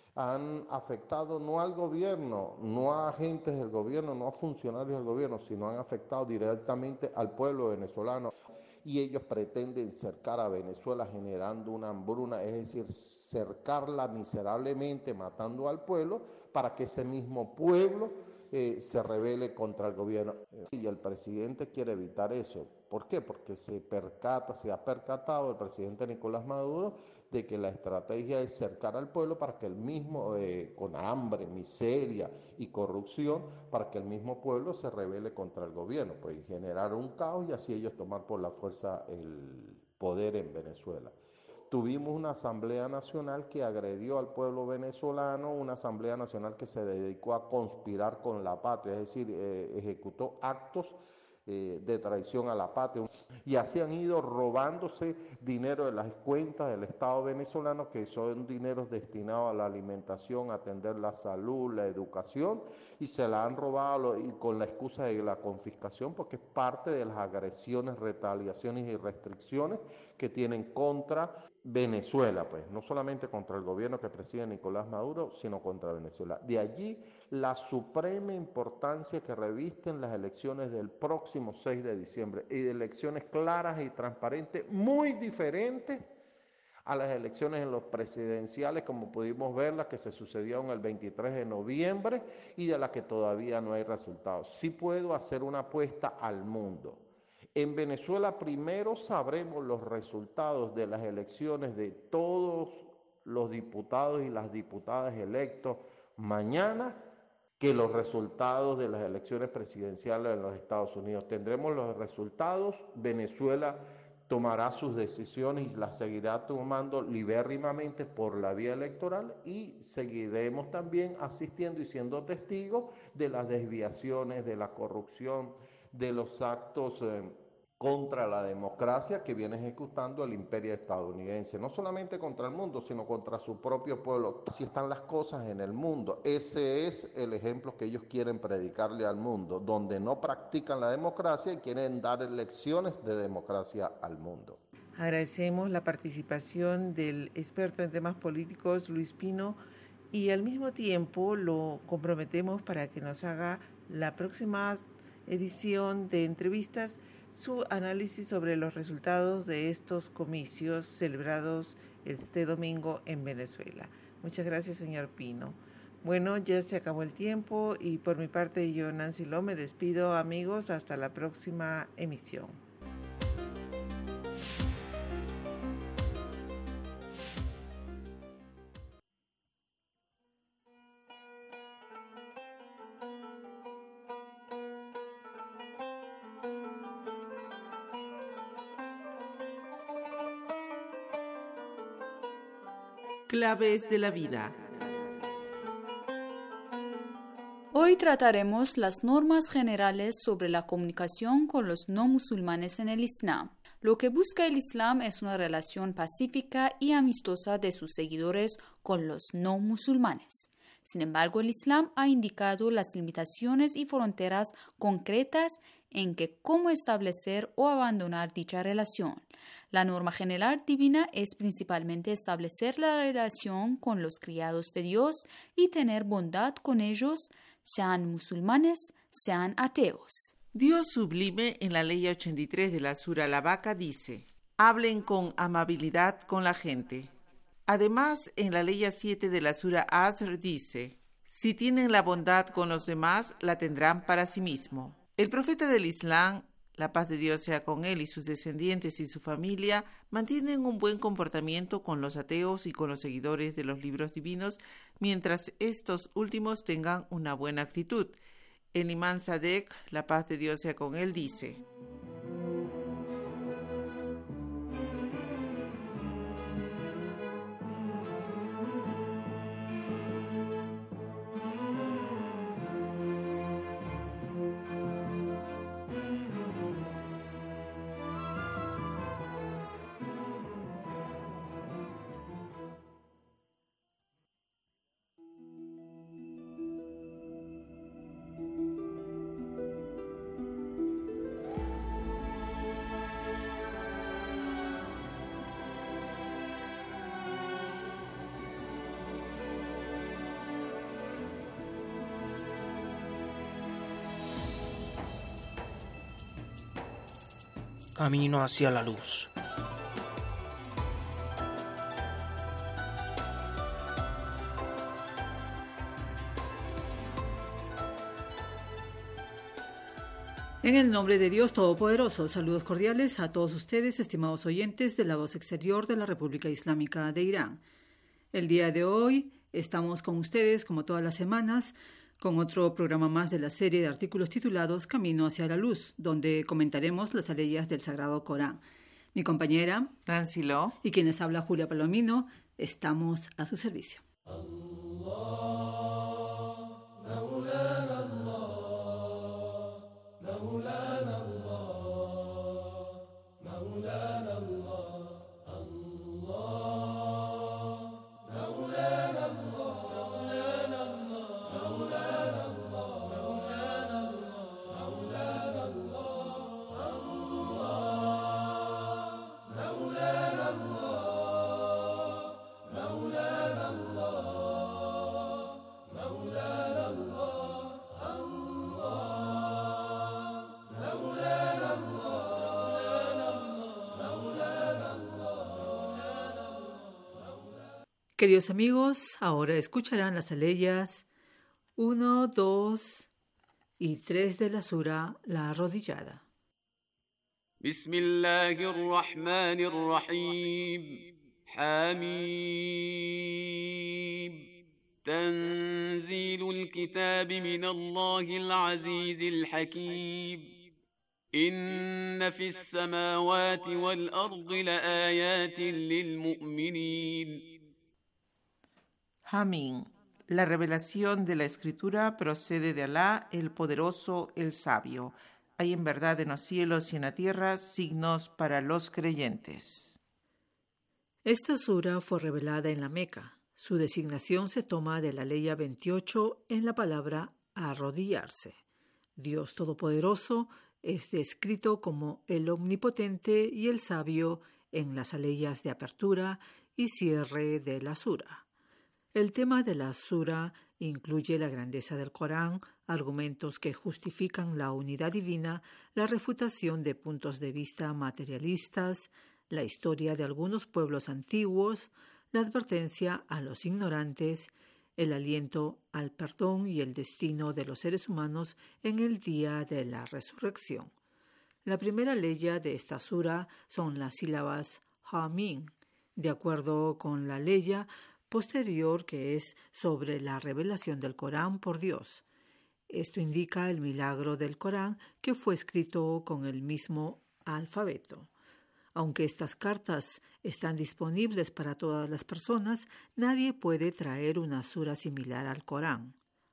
han afectado no al gobierno, no a agentes del gobierno, no a funcionarios del gobierno, sino han afectado directamente al pueblo venezolano. Y ellos pretenden cercar a Venezuela generando una hambruna, es decir, cercarla miserablemente, matando al pueblo, para que ese mismo pueblo eh, se rebele contra el gobierno. Y el presidente quiere evitar eso. ¿Por qué? Porque se percata, se ha percatado el presidente Nicolás Maduro de que la estrategia es cercar al pueblo para que el mismo, eh, con hambre, miseria y corrupción, para que el mismo pueblo se rebele contra el gobierno, pues generar un caos y así ellos tomar por la fuerza el poder en Venezuela. Tuvimos una Asamblea Nacional que agredió al pueblo venezolano, una Asamblea Nacional que se dedicó a conspirar con la patria, es decir, eh, ejecutó actos Eh, de traición a la patria, y así han ido robándose dinero de las cuentas del Estado venezolano, que son dineros destinados a la alimentación, a atender la salud, la educación, y se la han robado y con la excusa de la confiscación, porque es parte de las agresiones, retaliaciones y restricciones que tienen contra Venezuela, pues no solamente contra el gobierno que preside Nicolás Maduro, sino contra Venezuela. De allí la suprema importancia que revisten las elecciones del próximo seis de diciembre, y de elecciones claras y transparentes, muy diferentes a las elecciones en los presidenciales, como pudimos ver, las que se sucedieron el veintitrés de noviembre y de las que todavía no hay resultados. Sí puedo hacer una apuesta al mundo. En Venezuela primero sabremos los resultados de las elecciones de todos los diputados y las diputadas electos mañana que los resultados de las elecciones presidenciales en los Estados Unidos. Tendremos los resultados, Venezuela tomará sus decisiones y las seguirá tomando libérrimamente por la vía electoral, y seguiremos también asistiendo y siendo testigos de las desviaciones, de la corrupción, de los actos eh, contra la democracia que viene ejecutando el imperio estadounidense, no solamente contra el mundo, sino contra su propio pueblo. Así están las cosas en el mundo. Ese es el ejemplo que ellos quieren predicarle al mundo, donde no practican la democracia y quieren dar lecciones de democracia al mundo.
Agradecemos la participación del experto en temas políticos, Luis Pino, y al mismo tiempo lo comprometemos para que nos haga la próxima edición de entrevistas su análisis sobre los resultados de estos comicios celebrados este domingo en Venezuela. Muchas gracias, señor Pino. Bueno, ya se acabó el tiempo y por mi parte yo, Nancy Ló, me despido, amigos, hasta la próxima emisión. Claves de la vida.
Hoy trataremos las normas generales sobre la comunicación con los no musulmanes en el Islam. Lo que busca el Islam es una relación pacífica y amistosa de sus seguidores con los no musulmanes. Sin embargo, el Islam ha indicado las limitaciones y fronteras concretas en que cómo establecer o abandonar dicha relación. La norma general divina es principalmente establecer la relación con los criados de Dios y tener bondad con ellos, sean musulmanes, sean ateos.
Dios sublime en la ley ochenta y tres de la Sura Al-Baqara dice: hablen con amabilidad con la gente. Además, en la ley siete de la Sura Asr dice: si tienen la bondad con los demás, la tendrán para sí mismo. El profeta del Islam, la paz de Dios sea con él, y sus descendientes y su familia, mantienen un buen comportamiento con los ateos y con los seguidores de los libros divinos, mientras estos últimos tengan una buena actitud. El imán Sadek, la paz de Dios sea con él, dice:
camino hacia la luz.
En el nombre de Dios Todopoderoso, saludos cordiales a todos ustedes, estimados oyentes de la voz exterior de la República Islámica de Irán. El día de hoy estamos con ustedes, como todas las semanas, con otro programa más de la serie de artículos titulados Camino hacia la Luz, donde comentaremos las aleyas del Sagrado Corán. Mi compañera
Nancy Lo
y quienes habla Julia Palomino, estamos a su servicio. Queridos amigos, ahora escucharán las aleyas uno, dos y tres de la sura La Arrodillada.
Bismillahirrahmanirrahim. Hamim. Tanzilul kitabi minallahil azizil hakim. Inna fis samawati wal ardi la ayatin lil mu'minin.
Hamín. La revelación de la Escritura procede de Alá, el Poderoso, el Sabio. Hay en verdad en los cielos y en la tierra signos para los creyentes.
Esta sura fue revelada en la Meca. Su designación se toma de la ley veintiocho en la palabra arrodillarse. Dios Todopoderoso es descrito como el Omnipotente y el Sabio en las aleyas de apertura y cierre de la sura. El tema de la sura incluye la grandeza del Corán, argumentos que justifican la unidad divina, la refutación de puntos de vista materialistas, la historia de algunos pueblos antiguos, la advertencia a los ignorantes, el aliento al perdón y el destino de los seres humanos en el día de la resurrección. La primera leya de esta sura son las sílabas Hamín, de acuerdo con la leya posterior que es sobre la revelación del Corán por Dios. Esto indica el milagro del Corán que fue escrito con el mismo alfabeto. Aunque estas cartas están disponibles para todas las personas, nadie puede traer una sura similar al Corán.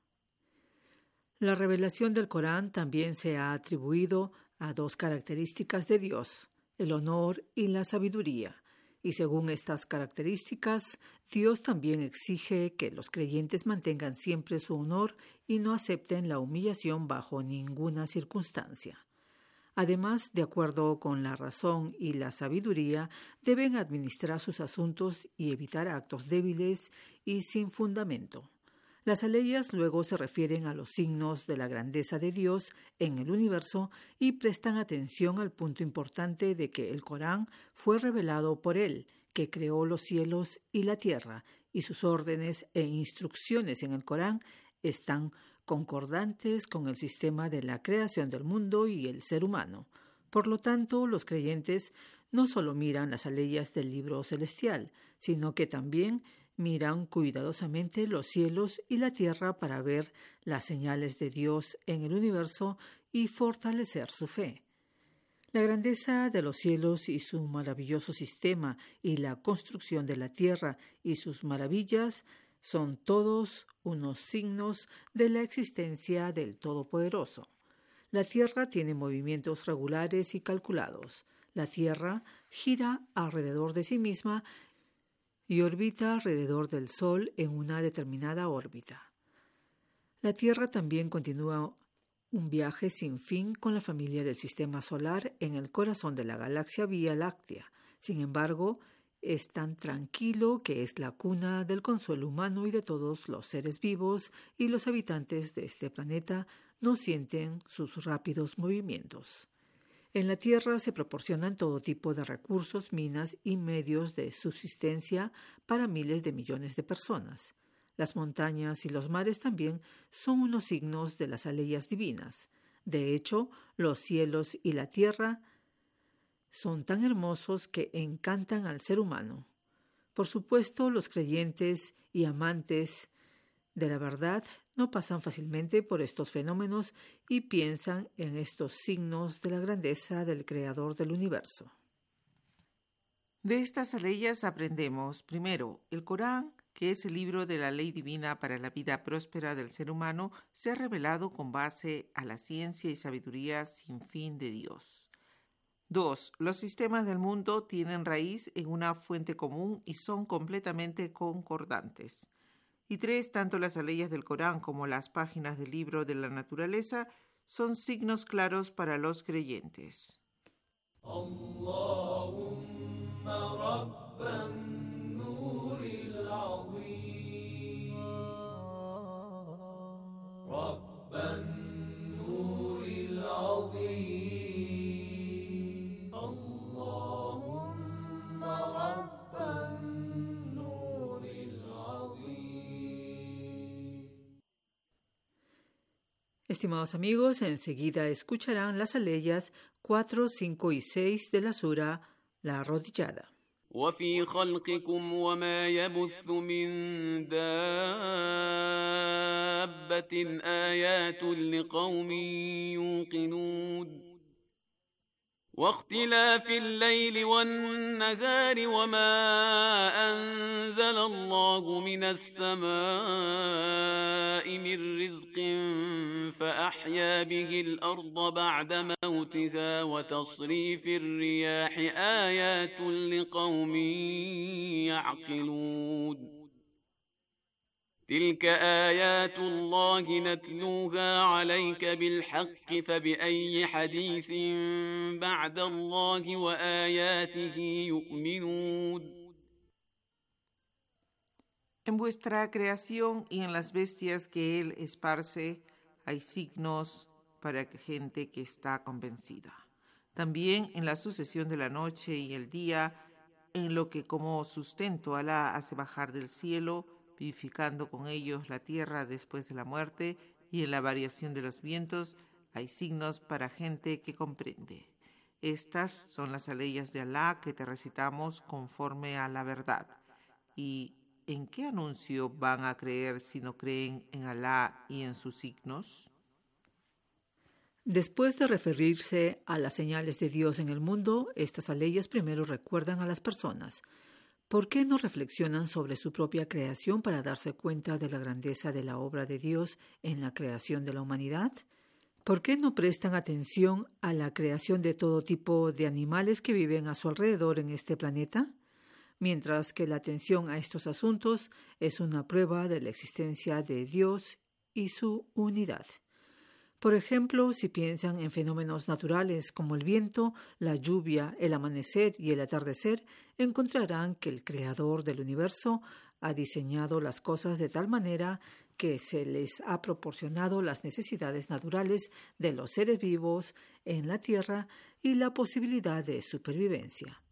La revelación del Corán también se ha atribuido a dos características de Dios, el honor y la sabiduría. Y según estas características, Dios también exige que los creyentes mantengan siempre su honor y no acepten la humillación bajo ninguna circunstancia. Además, de acuerdo con la razón y la sabiduría, deben administrar sus asuntos y evitar actos débiles y sin fundamento. Las aleyas luego se refieren a los signos de la grandeza de Dios en el universo y prestan atención al punto importante de que el Corán fue revelado por Él, que creó los cielos y la tierra, y sus órdenes e instrucciones en el Corán están concordantes con el sistema de la creación del mundo y el ser humano. Por lo tanto, los creyentes no solo miran las aleyas del libro celestial, sino que también miran cuidadosamente los cielos y la tierra para ver las señales de Dios en el universo y fortalecer su fe. La grandeza de los cielos y su maravilloso sistema y la construcción de la tierra y sus maravillas son todos unos signos de la existencia del Todopoderoso. La tierra tiene movimientos regulares y calculados. La tierra gira alrededor de sí misma y orbita alrededor del Sol en una determinada órbita. La Tierra también continúa un viaje sin fin con la familia del Sistema Solar en el corazón de la galaxia Vía Láctea. Sin embargo, es tan tranquilo que es la cuna del consuelo humano y de todos los seres vivos, y los habitantes de este planeta no sienten sus rápidos movimientos. En la tierra se proporcionan todo tipo de recursos, minas y medios de subsistencia para miles de millones de personas. Las montañas y los mares también son unos signos de las aleyas divinas. De hecho, los cielos y la tierra son tan hermosos que encantan al ser humano. Por supuesto, los creyentes y amantes de la verdad no pasan fácilmente por estos fenómenos y piensan en estos signos de la grandeza del Creador del universo.
De estas aleyas aprendemos, primero, el Corán, que es el libro de la ley divina para la vida próspera del ser humano, se ha revelado con base a la ciencia y sabiduría sin fin de Dios. Dos, los sistemas del mundo tienen raíz en una fuente común y son completamente concordantes. Y tres, tanto las aleyas del Corán como las páginas del libro de la naturaleza son signos claros para los creyentes. Allahumma rabban nuril azim, rabban nuril azim, Allahumma rabban nuril azim.
Estimados amigos, enseguida escucharán las aleyas cuatro, cinco y seis de la sura La Arrodillada.
وفي خلقكم وما يبث من دابة آيات لقوم يوقنون واختلاف الليل والنهار وما أنزل الله من السماء من رزق فأحيا به الأرض بعد موتها وتصريف الرياح آيات لقوم يعقلون تلك آيات الله نتلوها عليك بالحق فبأي حديث بعد الله وآياته يؤمنون.
En vuestra creación y en las bestias que Él esparce hay signos para gente que está convencida. También en la sucesión de la noche y el día, en lo que como sustento Alá hace bajar del cielo, vivificando con ellos la tierra después de la muerte, y en la variación de los vientos hay signos para gente que comprende. Estas son las aleyas de Alá que te recitamos conforme a la verdad. ¿Y en qué anuncio van a creer si no creen en Alá y en sus signos?
Después de referirse a las señales de Dios en el mundo, estas aleyas primero recuerdan a las personas. ¿Por qué no reflexionan sobre su propia creación para darse cuenta de la grandeza de la obra de Dios en la creación de la humanidad? ¿Por qué no prestan atención a la creación de todo tipo de animales que viven a su alrededor en este planeta? Mientras que la atención a estos asuntos es una prueba de la existencia de Dios y su unidad. Por ejemplo, si piensan en fenómenos naturales como el viento, la lluvia, el amanecer y el atardecer, encontrarán que el Creador del universo ha diseñado las cosas de tal manera que se les ha proporcionado las necesidades naturales de los seres vivos en la tierra y la posibilidad de supervivencia.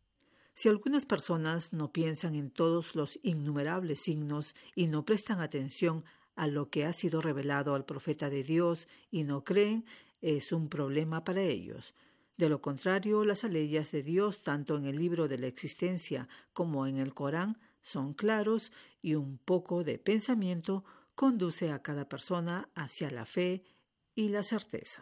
Si algunas personas no piensan en todos los innumerables signos y no prestan atención a lo que ha sido revelado al profeta de Dios y no creen, es un problema para ellos. De lo contrario, las aleyas de Dios, tanto en el libro de la existencia como en el Corán, son claros y un poco de pensamiento conduce a cada persona hacia la fe y la certeza.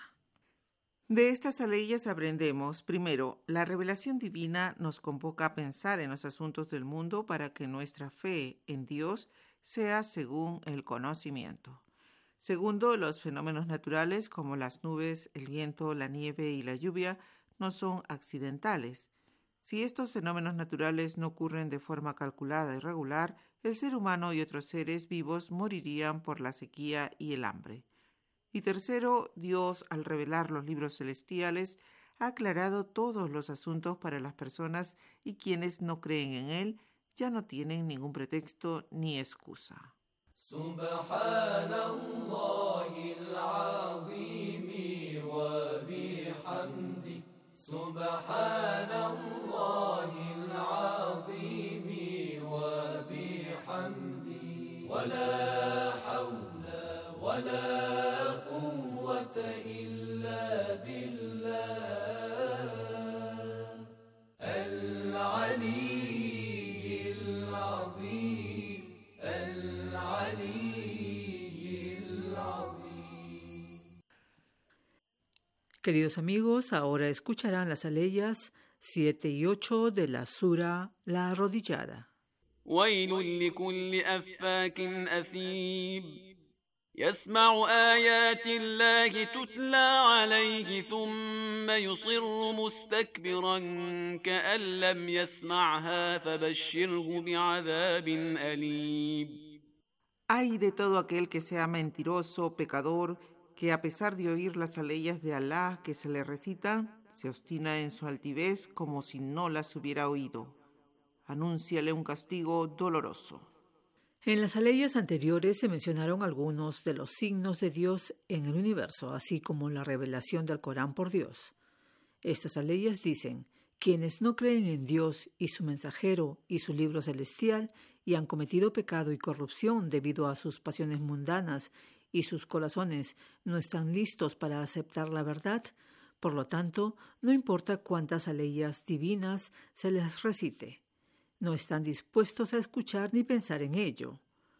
De estas aleyas aprendemos, primero, la revelación divina nos convoca a pensar en los asuntos del mundo para que nuestra fe en Dios sea según el conocimiento. Segundo, los fenómenos naturales como las nubes, el viento, la nieve y la lluvia no son accidentales. Si estos fenómenos naturales no ocurren de forma calculada y regular, el ser humano y otros seres vivos morirían por la sequía y el hambre. Y tercero, Dios, al revelar los libros celestiales, ha aclarado todos los asuntos para las personas y quienes no creen en Él ya no tienen ningún pretexto ni excusa. Subhanallahil azim wa bihamdihi
Subhanallahil azim wa bihamdi wa la hawla wa la quwwata illa billah al-aliyyil azim al-aliyyil azim.
Queridos amigos, ahora escucharán las aleyas siete y ocho de la Sura La Arrodillada.
ويل لكل أفاك أثيم يسمع آيات الله تتلى عليه ثم يصر مستكبرا كأن لم يسمعها فبشره بعذاب أليم.
Ay de todo aquel que sea mentiroso, pecador, que a pesar de oír las aleyas de Alá que se le recitan, se obstina en su altivez como si no las hubiera oído. Anúnciale un castigo doloroso.
En las aleyas anteriores se mencionaron algunos de los signos de Dios en el universo, así como la revelación del Corán por Dios. Estas aleyas dicen: quienes no creen en Dios y su mensajero y su libro celestial y han cometido pecado y corrupción debido a sus pasiones mundanas y sus corazones no están listos para aceptar la verdad, por lo tanto, no importa cuántas aleyas divinas se les recite, no están dispuestos a escuchar ni pensar en ello.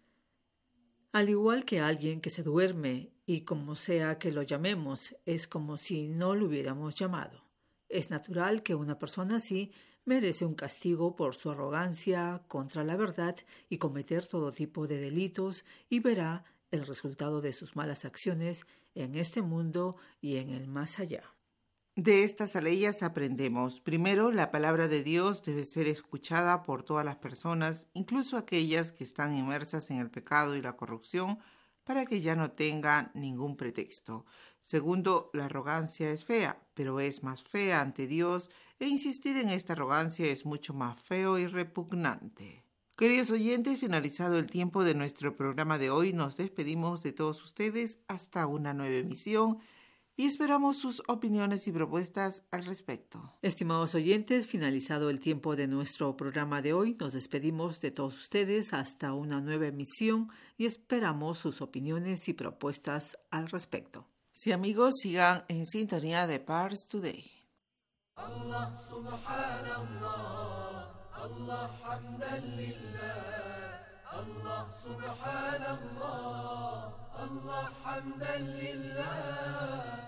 Al igual que alguien que se duerme y como sea que lo llamemos, es como si no lo hubiéramos llamado. Es natural que una persona así merece un castigo por su arrogancia contra la verdad y cometer todo tipo de delitos, y verá el resultado de sus malas acciones en este mundo y en el más allá.
De estas aleyas aprendemos: primero, la palabra de Dios debe ser escuchada por todas las personas, incluso aquellas que están inmersas en el pecado y la corrupción, para que ya no tengan ningún pretexto. Segundo, la arrogancia es fea, pero es más fea ante Dios, e insistir en esta arrogancia es mucho más feo y repugnante. Queridos oyentes, finalizado el tiempo de nuestro programa de hoy, nos despedimos de todos ustedes hasta una nueva emisión y esperamos sus opiniones y propuestas al respecto.
Estimados oyentes, finalizado el tiempo de nuestro programa de hoy, nos despedimos de todos ustedes hasta una nueva emisión y esperamos sus opiniones y propuestas al respecto.
Sí, amigos, sigan en sintonía de Pars Today.
Allah subhanallah, Allah hamdan lillah, Allah subhanallah, Allah hamdan lillah.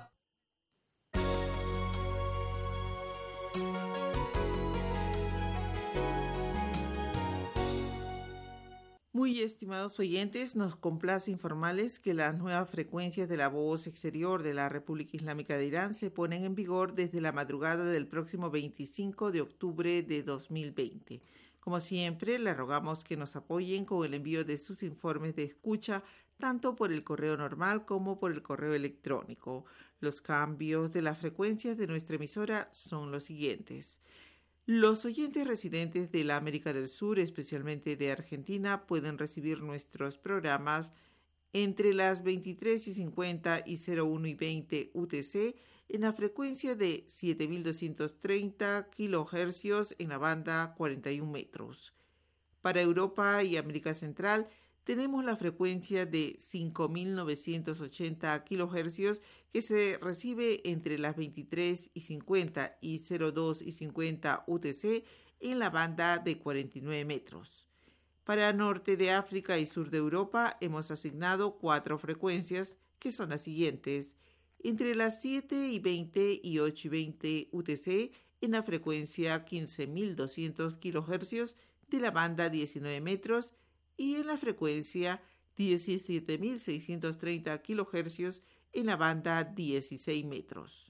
Muy estimados oyentes, nos complace informarles que las nuevas frecuencias de la voz exterior de la República Islámica de Irán se ponen en vigor desde la madrugada del próximo veinticinco de octubre de dos mil veinte. Como siempre, le rogamos que nos apoyen con el envío de sus informes de escucha, tanto por el correo normal como por el correo electrónico. Los cambios de las frecuencias de nuestra emisora son los siguientes. Los oyentes residentes de la América del Sur, especialmente de Argentina, pueden recibir nuestros programas entre las veintitrés y cincuenta y cero uno y veinte U T C en la frecuencia de siete mil doscientos treinta kilohercios en la banda cuarenta y un metros. Para Europa y América Central, tenemos la frecuencia de cinco mil novecientos ochenta kilohercios que se recibe entre las veintitrés y cincuenta y cero dos y cincuenta U T C en la banda de cuarenta y nueve metros. Para norte de África y sur de Europa hemos asignado cuatro frecuencias que son las siguientes: entre las siete y veinte y ocho y veinte U T C en la frecuencia quince mil doscientos kilohercios de la banda diecinueve metros, y en la frecuencia diecisiete mil seiscientos treinta kilohercios en la banda dieciséis metros.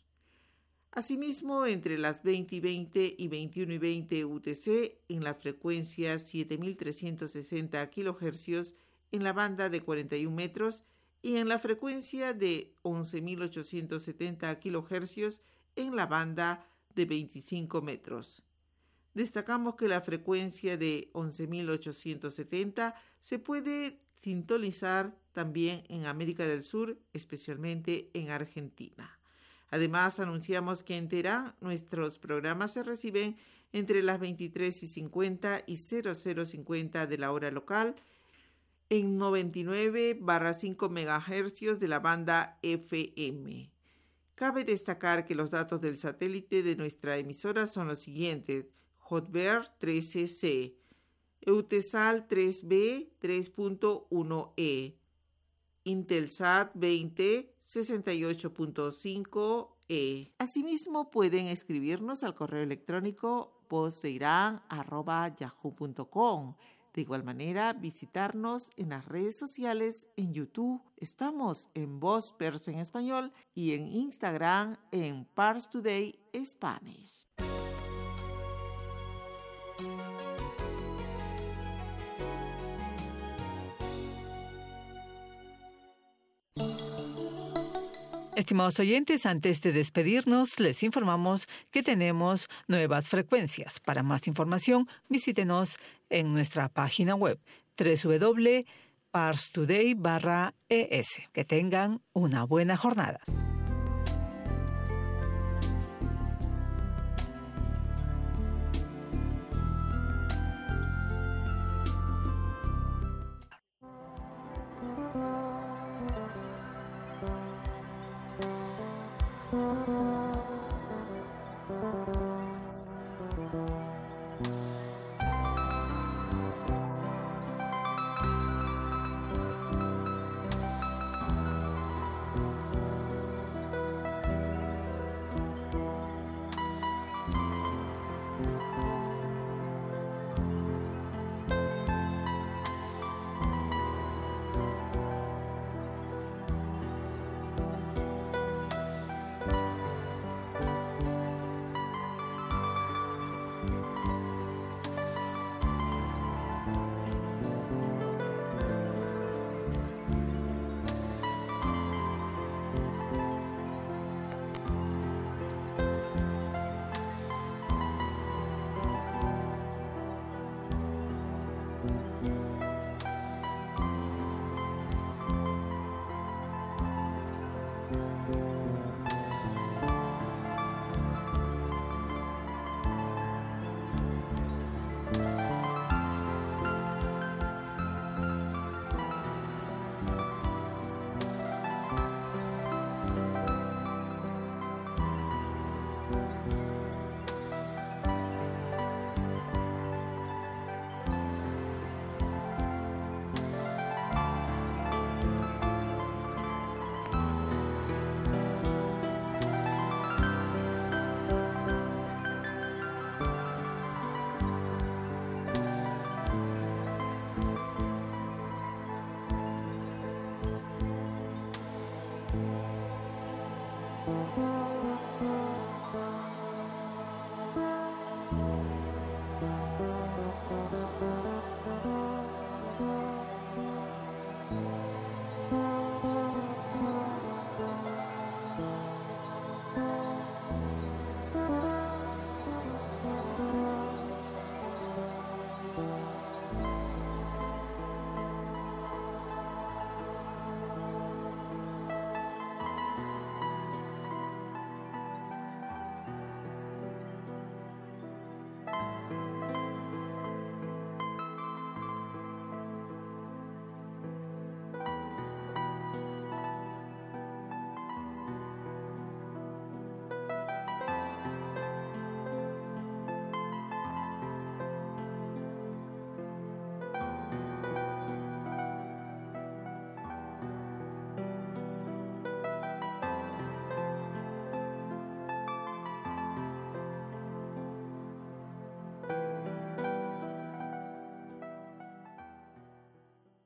Asimismo, entre las veinte y veinte y veintiuno y veinte U T C en la frecuencia siete mil trescientos sesenta kilohercios en la banda de cuarenta y un metros y en la frecuencia de once mil ochocientos setenta kilohercios en la banda de veinticinco metros. Destacamos que la frecuencia de once mil ochocientos setenta se puede sintonizar también en América del Sur, especialmente en Argentina. Además, anunciamos que en Teherán nuestros programas se reciben entre las veintitrés y cincuenta y cero cero cincuenta de la hora local en noventa y nueve barra cinco megahercios de la banda F M. Cabe destacar que los datos del satélite de nuestra emisora son los siguientes: Hotbird trece C, Eutelsat tres B tres punto uno E, Intelsat veinte sesenta y ocho punto cinco E. Asimismo, pueden escribirnos al correo electrónico vozdeiran arroba yahoo punto com. De igual manera, visitarnos en las redes sociales, en YouTube, estamos en Voz Persa en Español y en Instagram en Pars Today Spanish.
Estimados oyentes, antes de despedirnos, les informamos que tenemos nuevas frecuencias. Para más información, visítenos en nuestra página web doble u doble u doble punto pars today punto e s. Que tengan una buena jornada.